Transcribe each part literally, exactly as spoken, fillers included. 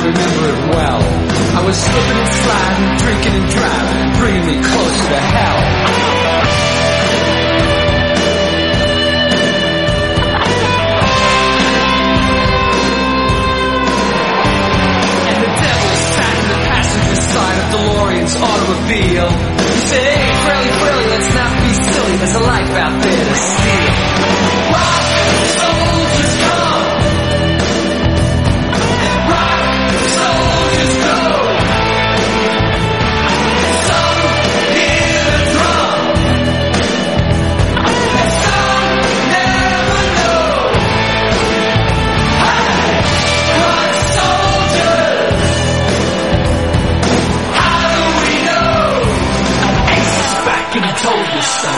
remember it well. I was slipping and sliding, drinking and driving, bringing me closer to hell. And the devil sat in the passenger side of DeLorean's automobile. He said, hey, Frilly, Frilly, let's not be silly, there's a life out there to steal. Rock, soldiers come. Rock, soldiers go. And some hear the drum. And some never know. Hey, rock soldiers. How do we know? Ace is back and he told you so.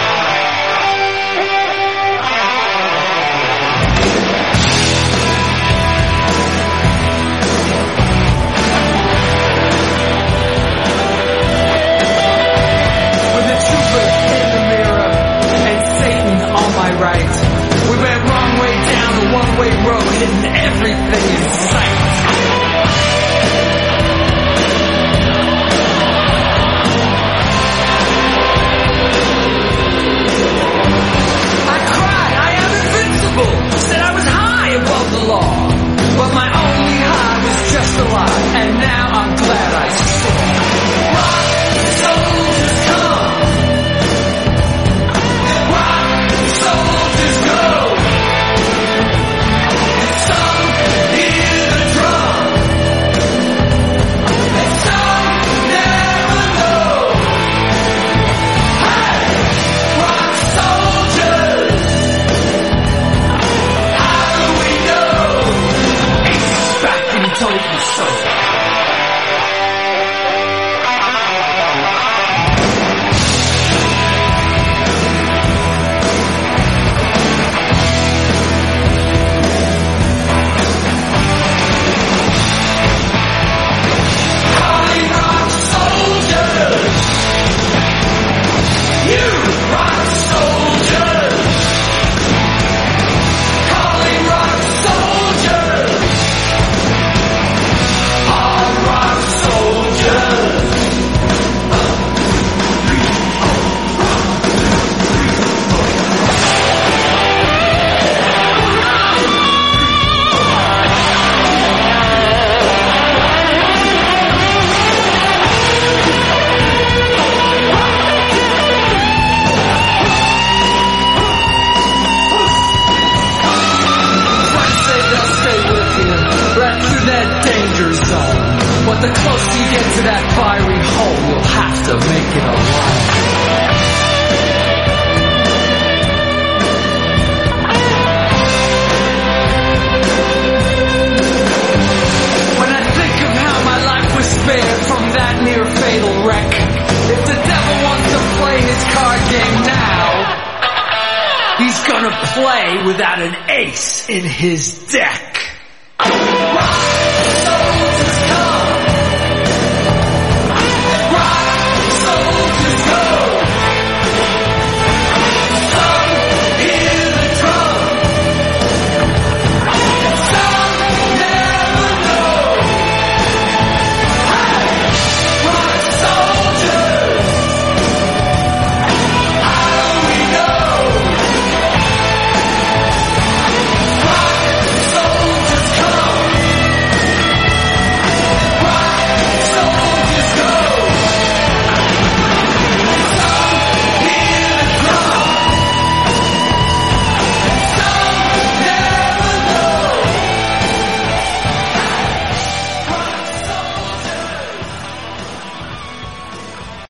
Right. We went wrong way down a one-way road, hitting everything in sight. I cried, I am invincible, said I was high above the law. But my only high was just a lie, and now I'm glad I saw. Rock, soldiers come. Soldiers go. And some hear the drum. And some never know. Hey, rock soldiers. How do we know? Ace is back and he told me so. But the closer you get to that fiery hole, you'll have to make it alone. When I think of how my life was spared from that near fatal wreck, if the devil wants to play his card game now, he's gonna play without an ace in his deck.